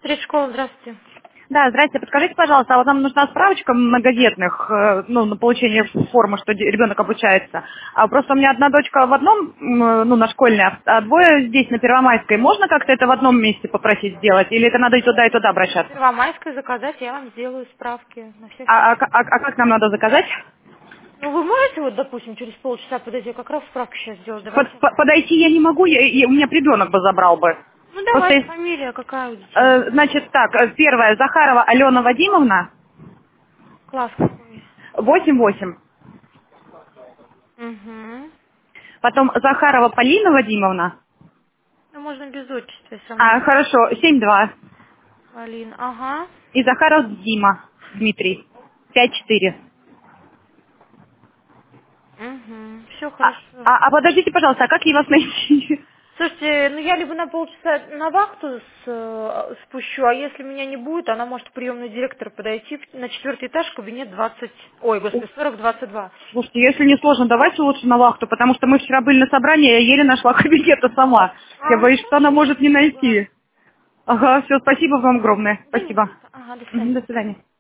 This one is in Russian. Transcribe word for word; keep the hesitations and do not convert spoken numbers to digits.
Три школы, здравствуйте. Да, здрасте. Подскажите, пожалуйста, а вот нам нужна справочка многодетных, э, ну, на получение формы, что де- ребенок обучается. А просто у меня одна дочка в одном, м, ну, на школьной, а а двое здесь, на Первомайской. Можно как-то это в одном месте попросить сделать? Или это надо и туда, и туда обращаться? Первомайскую заказать, я вам сделаю справки на всякий А, а, случай. ка- а- а как нам надо заказать? Ну, вы можете, вот, допустим, через полчаса подойти, я как раз справку сейчас сделаю, Под- давайте. по- подойти я не могу, я- я- у меня б ребенок бы забрал бы. Ну, Просто, давайте, из- фамилия какая у детей? э, значит, так, э, первая, Захарова Алена Вадимовна, Класс какой? восемь восемь. Угу. Потом Захарова Полина Вадимовна, Ну, можно без отчества, если вам не а, сложно. хорошо, семь два. Алина, ага. И Захаров Дима Дмитрий. Пять четыре. Угу. Все А, хорошо. а, а подождите, пожалуйста, а как я вас найти? Слушайте, ну я либо на полчаса на вахту с- э, спущу, а если меня не будет, она может к приемной директора подойти в- на четвертый этаж, кабинет двадцать, ой, господи, сорок двадцать два. Слушайте, если не сложно, давайте лучше на вахту, потому что мы вчера были на собрании, я еле нашла кабинета сама. Я А, ну боюсь, что она хорошо, может не спасибо. найти. Ага, все, спасибо вам огромное. Да не Спасибо. за что. Ага, до Мгм, свидания. до свидания.